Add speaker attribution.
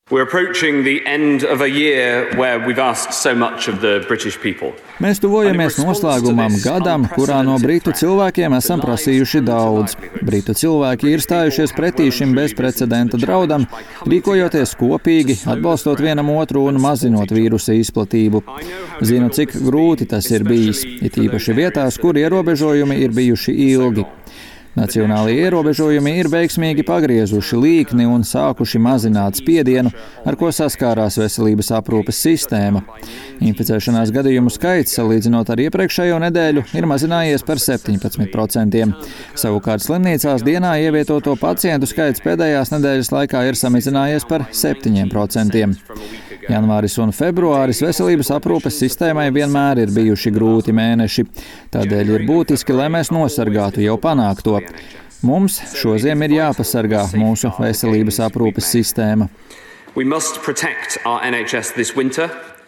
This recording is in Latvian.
Speaker 1: We're approaching the end of a year where we've asked so much of the British people.
Speaker 2: Mēs tuvojamies noslēgumam gadam, kurā no britu cilvēkiem esam prasījuši daudz. Britu cilvēki ir stājušies pretī šim bezprecedenta draudam, rīkojoties kopīgi, atbalstot vienam otru un mazinot vīrusa izplatību. Zinu, cik grūti tas ir bijis, it īpaši vietās, kur ierobežojumi ir bijuši ilgi. Nacionālie ierobežojumi ir veiksmīgi pagriezuši līkni un sākuši mazināt spiedienu, ar ko saskārās veselības aprūpes sistēma. Inficēšanās gadījumu skaits, salīdzinot ar iepriekšējo nedēļu, ir mazinājies par 17%. Savukārt slimnīcās dienā ievietoto pacientu skaits pēdējās nedēļas laikā ir samazinājies par 7%. Janvāris un februāris veselības aprūpes sistēmai vienmēr ir bijuši grūti mēneši. Tādēļ ir būtiski, lai mēs nosargātu jau panākto. Mums šoziem ir jāpasargā mūsu veselības aprūpes sistēma.
Speaker 1: We must protect our NHS this winter